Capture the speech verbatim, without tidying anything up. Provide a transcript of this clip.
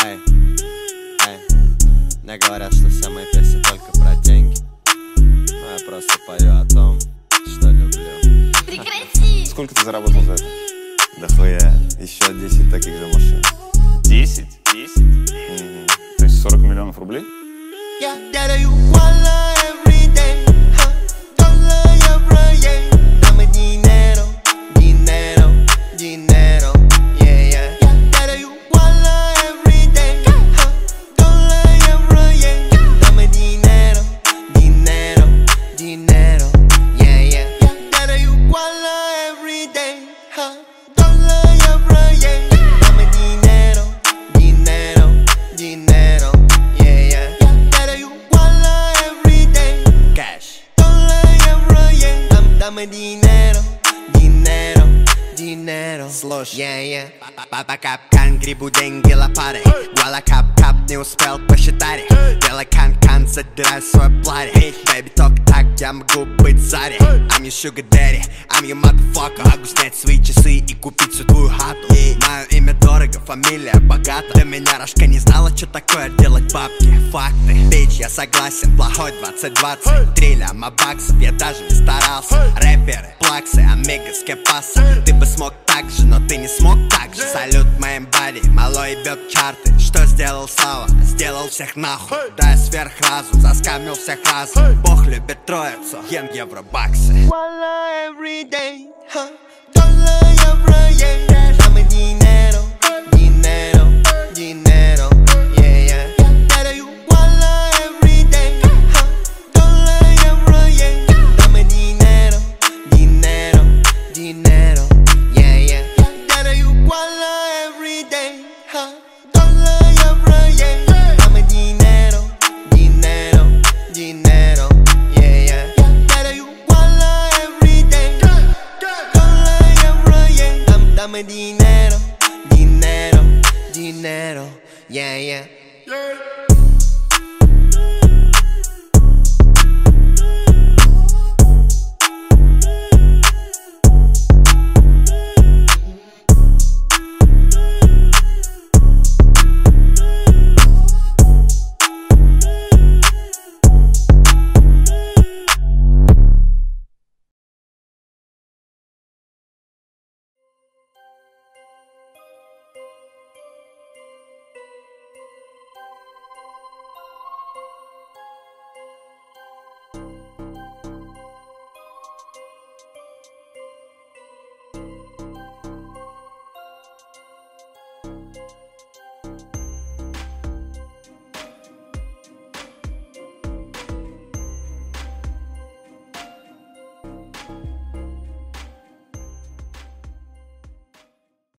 Эй, эй, мне говорят, что все мои песни только про деньги, но я просто пою о том, что люблю. Прекрати! Сколько ты заработал за это? Да хуя, еще десять таких же машин. Десять? Десять? Угу. То есть сорок миллионов рублей? Dame dinero, dinero, dinero. Слушай, yeah, yeah. Папа капкан, грибу деньги лопатой. Гуала кап-кап, не успел посчитать их. Делай кан-кан, задирай свой платье. Baby, только так я могу быть Зари. I'm your sugar daddy, I'm your motherfucker. Могу снять свои часы и купить всю твою хату. Мое имя дорого, фамилия богата. До меня Рашка не знала, что такое делать бабки. Факты, бич, я согласен, плохой двадцать двадцать. Три ляма баксов, я даже не старался. Рэперы, плаксы, амигос, кепаса. Ты бы смог так же, но ты не смог так же. Салют моим бади, малой ебет чарты. Что сделал Слава? Сделал всех нахуй. Да я сверхразум, заскамил всех разом. Бог любит троицу, ем евробаксы. Wallah every day, huh? Dollar euro, yeah. Dame dinero, dinero, dinero, yeah, yeah. Gotta you wallah every day, huh? Dollar euro, yeah. Dame dinero, dinero, dinero, yeah, yeah. Gotta you wallah every day, huh? Dollar euro, yeah. Dame dinero, dinero, dinero, yeah, yeah. Gotta you wallah every day, dollar euro, yeah. Dame dinero, dinero, dinero, yeah, yeah.